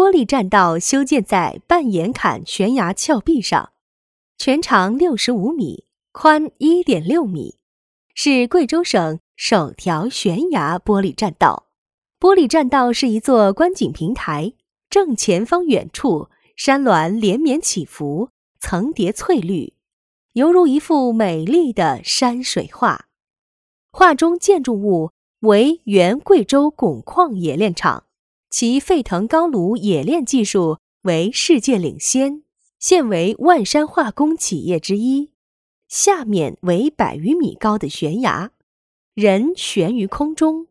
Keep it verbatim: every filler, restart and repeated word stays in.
玻璃栈道修建在半岩坎悬崖峭壁上，全长六十五米，宽 一点六米，是贵州省首条悬崖玻璃栈道。玻璃栈道是一座观景平台，正前方远处山峦连绵起伏，层叠翠绿，犹如一幅美丽的山水画。画中建筑物为原贵州汞矿冶炼厂，其沸腾高炉冶炼技术为世界领先，现为万山化工企业之一。下面为百余米高的悬崖，人悬于空中，